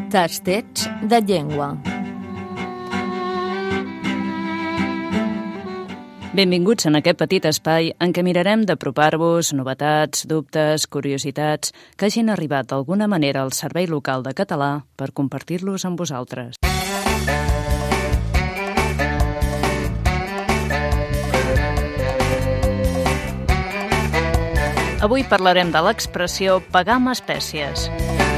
Tastets de llengua. Benvinguts en aquest petit espai en què mirarem d'apropar-vos novetats, dubtes, curiositats que hagin arribat d'alguna manera al Servei Local de Català per compartir-los amb vosaltres. Avui parlarem de l'expressió pagar amb espècies.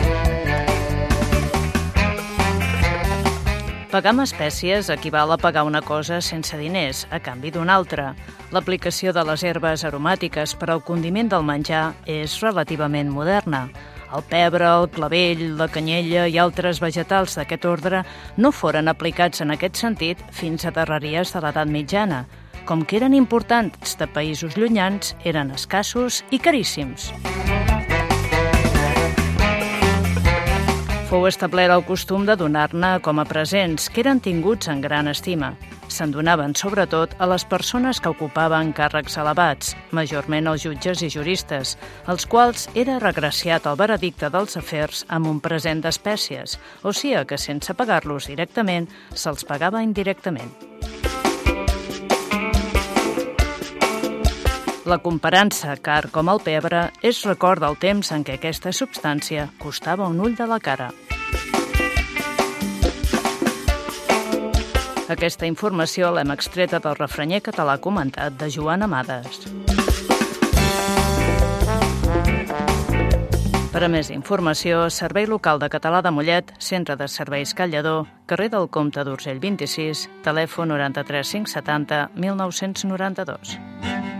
Pagar amb espècies equival a pagar una cosa sense diners, a canvi d'una altra. L'aplicació de les herbes aromàtiques per al condiment del menjar és relativament moderna. El pebre, el clavell, la canyella i altres vegetals d'aquest ordre no foren aplicats en aquest sentit fins a darreries de l'edat mitjana. Com que eren importants de països llunyans, eren escassos i caríssims. Fou establert el costum de donar-ne com a presents, que eren tinguts en gran estima. Se'n donaven sobretot a les persones que ocupaven càrrecs elevats, majorment els jutges i juristes, als quals era regraciat el veredicte dels afers amb un present d'espècies, o sigui que sense pagar-los directament, se'ls pagava indirectament. La comparança car com el pebre és record del temps en què aquesta substància costava un ull de la cara. Aquesta informació l'hem extreta del refranyer català comentat de Joan Amades. Per a més informació, Servei Local de Català de Mollet, Centre de Serveis Call Lledó, carrer del Comte d'Urgell 26, telèfon 93 570 1992.